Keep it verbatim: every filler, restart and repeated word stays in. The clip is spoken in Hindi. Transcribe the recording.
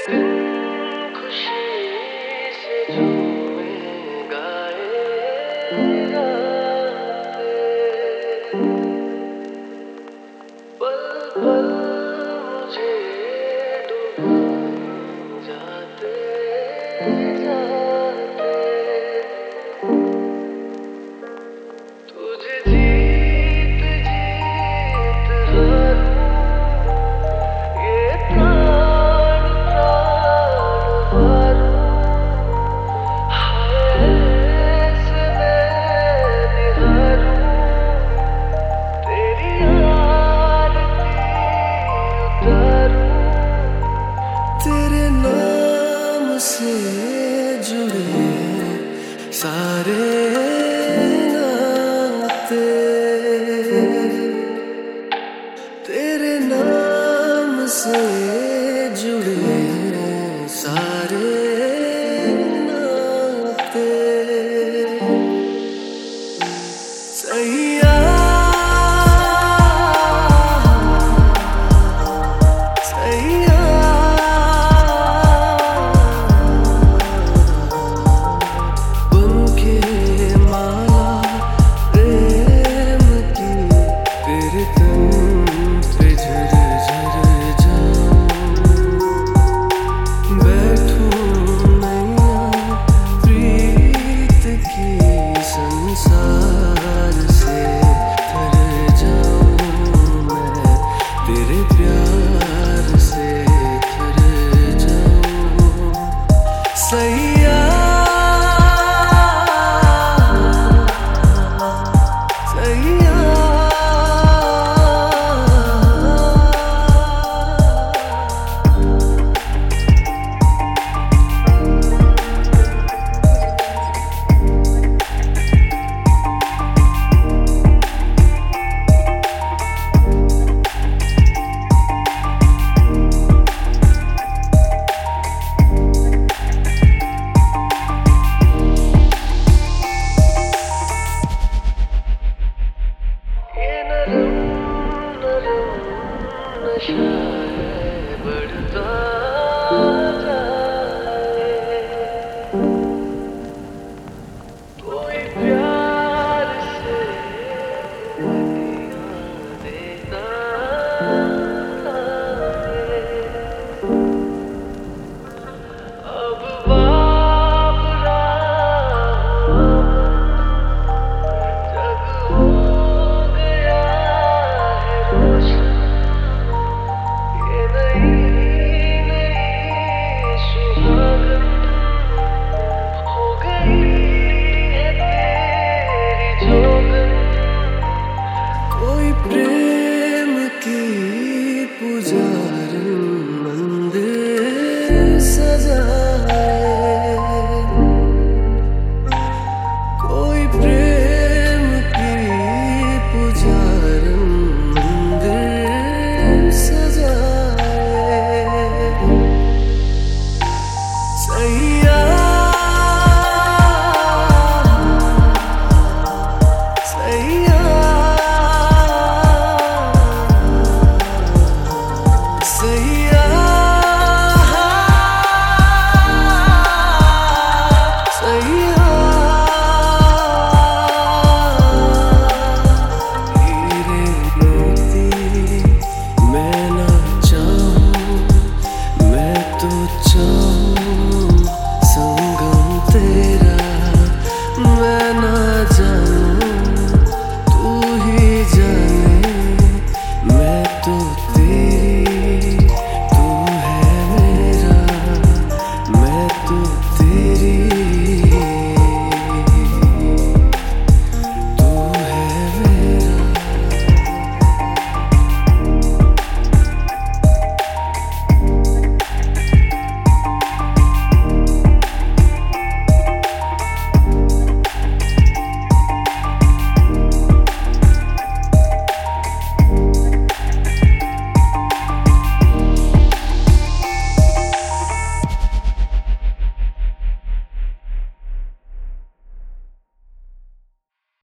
दिन खुशी से झूमे गाए जाते, पल पल मुझे डुबा जाते जाते, तुझे जीत जीत हारूं, ये प्राण प्राण हारूं, हाय ऐसे मैं निहारूं, तेरी आरती उतारूं। तेरे नाम से जुड़े सारे नाते, तेरे नाम से जुड़े सारे नाते, सैया सैया बनके माला प्रेम की, तेरे तन पे झर झर जाऊं, बैठूं नैया प्रीत की, संसार से तर जाऊं मैं, तेरे प्यार से तर जाऊं, सैया सैया। ये नरम नरम नशा है बढ़ता जाए, कोई प्यार से बलियां देता है, अब बाबरा जग हो गया है रोशन, ये नई नई सुहागन हो गई है तेरी जोगन, कोई प्रेम की पुजारन मंदिर सजाए, कोई प्रेम की पुजारन मंदिर सजाए, सैया सैया सैया सैया। हीरे मोती मैं ना चाहूं, मैं तो चाहूं